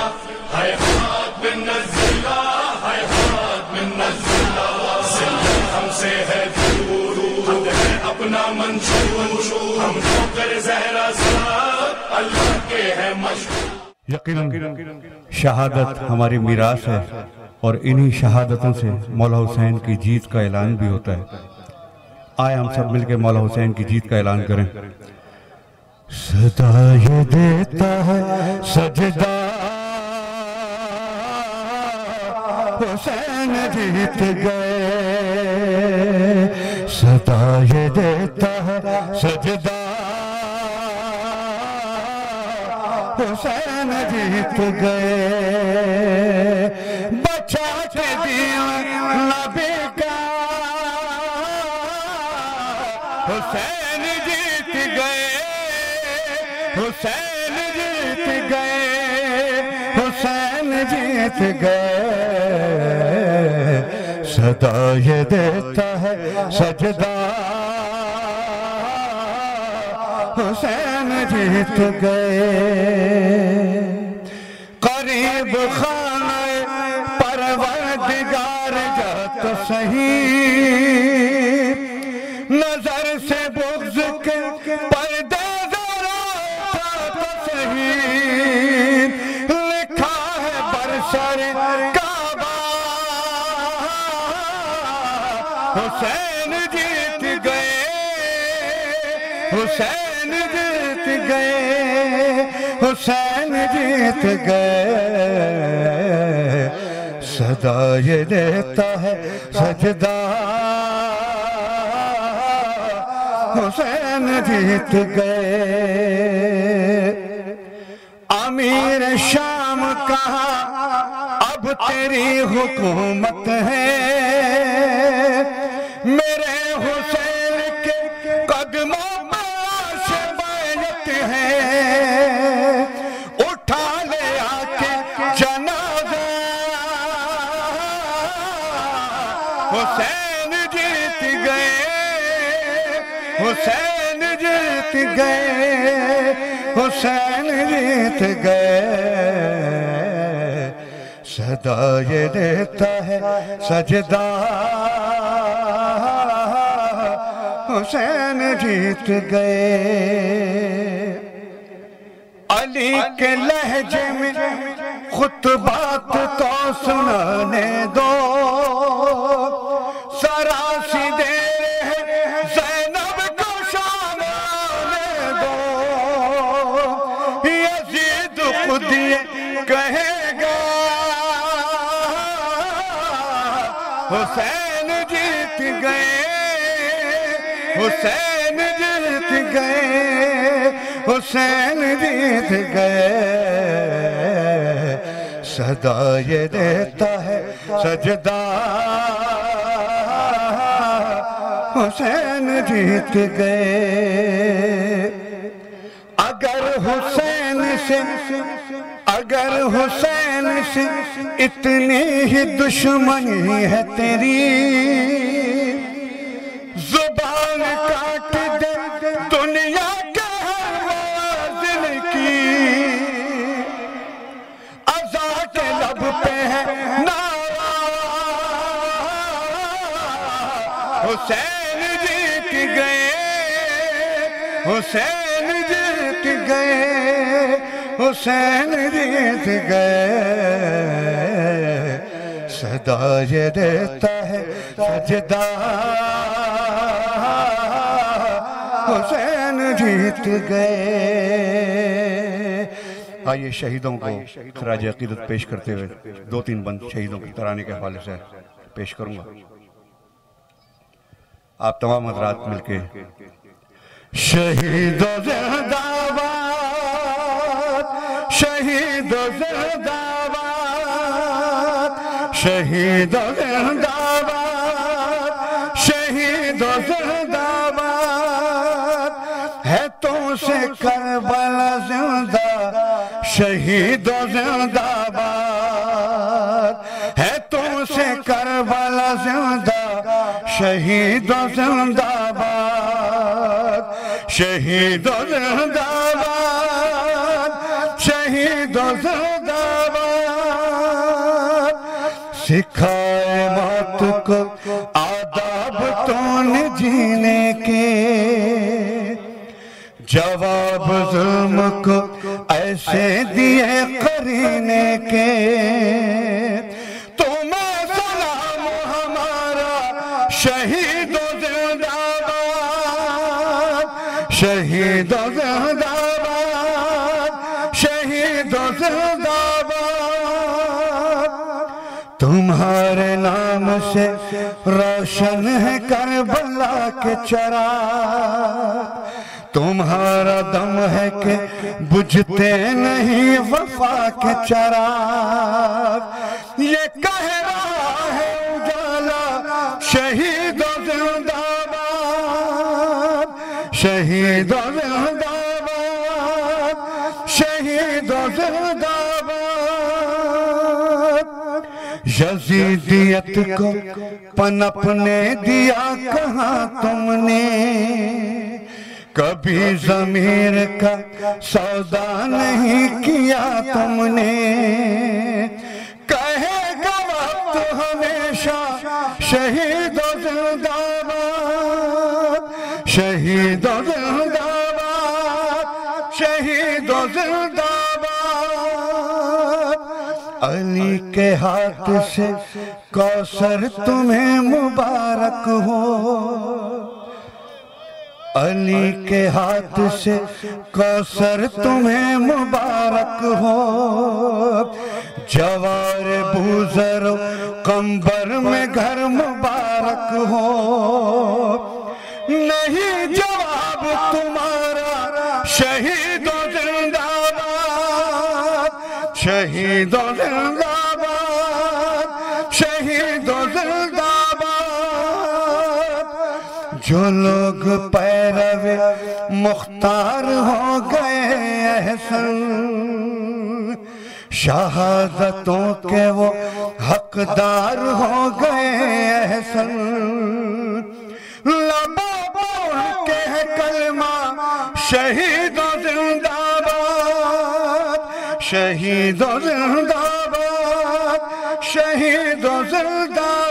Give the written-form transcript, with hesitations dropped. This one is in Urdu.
حیات من نزلہ حیات من نزلہ ذلت ہم سے ہے دور ہم ہے اپنا منشور ہم کو کر زہرا ساتھ اللہ کے ہے مشہور. یقیناً شہادت ہماری میراث ہے اور انہی شہادتوں سے مولا حسین کی جیت کا اعلان بھی ہوتا ہے. آئے ہم سب مل کے مولا حسین کی جیت کا اعلان کریں. صدا یہ دیتا ہے سجدہ حسین جیت گئے. صدا یہ دیتا ہے سجدہ حسین جیت گئے. بچا کے دین نبی کا حسین جیت گئے. حسین جیت گئے. حسین جیت گئے. صدا یہ دیتا ہے سجدہ حسین جیت گئے. قریب خانہ پروردگار جا تو صحیح نظر سے بغض کے پردے ذرا تھا تو صحیح. لکھا ہے برسر کعبہ حسین جیت گئے. حسین جیت گئے. حسین جیت گئے. صدا یہ دیتا ہے سجدہ حسین جیت گئے. امیر شام کہا اب تیری حکومت ہے. میرے حسین کے قدموں میں عرش بیعت ہے. اٹھا لے آ کے جنازہ حسین جیت گئے. حسین جیت گئے. حسین جیت گئے. صدا یہ دیتا ہے سجدہ حسین جیت گئے. علی کے لہجے میں خطبات تو سنانے دو. سراسی دیر ہے زینب کو شام آنے دو. یزید خود یہ کہے گا حسین جیت گئے. حسین جیت گئے. حسین جیت گئے. صدا یہ دیتا ہے سجدہ حسین جیت گئے. اگر حسین سے اتنی ہی دشمنی ہے تیری زبان کاٹ دے دنیا کے ہر وازن کی. عزا کے لب پہ ہے نعرہ حسین جیت گئے. حسین جیت گئے. حسین جیت گئے. صدا یہ دیتا ہے سجدہ حسین جیت گئے. آئیے شہیدوں کو خراج عقیدت پیش کرتے ہوئے 2-3 بند شہیدوں کے ترانے کے حوالے سے پیش کروں گا. آپ تمام حضرات مل کے شہیدوں زندہ باد. شہیدوں زندہ باد. شہیدوں زندہ باد. شہیدوں زندہ باد. ہے تو سے کربلا زندہ. شہیدوں زندہ باد. ہے تو سے کربلا زندہ. شہیدوں زندہ باد. شہیدوں زندہ باد. شہیدوں زندہ باد. سکھائے موت کو آداب تو نے جینے کے، جواب ظلم کو ایسے دیے قرینے کے، تمہیں سلام ہمارا شہید و زندہ باد، شہید و زندہ باد، شہید و زندہ باد۔ تمہارے نام سے روشن ہے کربلا کے چراغ، تمہارا دم ہے کہ بجھتے نہیں وفا کے چراغ، یہ کہہ رہا ہے اجالا شہید و زندہ باد، شہید و زندہ باد، شہید و زندہ باد۔ یزیدیت کو پنپنے دیا کہاں تم نے، کبھی ضمیر کا سودا نہیں کیا تم نے، کہے گا وقت ہمیشہ شہید و زندہ باد، شہید و زندہ باد، شہید و زندہ باد۔ علی کے ہاتھ سے کوثر تمہیں مبارک ہو، علی کے ہاتھ سے کوثر تمہیں مبارک ہو، جوار بوزر و قنبر میں گھر مبارک ہو، نہیں جواب تمہارا شہید و زندہ باد، شہید و زندہ باد، شہید و زندہ باد۔ جو لوگ پیرو مختار ہو گئے احسن، شہادتوں کے وہ حقدار ہو گئے احسن، لبوں بول کے ہے کلمہ شہید و زندہ باد، شہید و زندہ باد، شہید و زندہ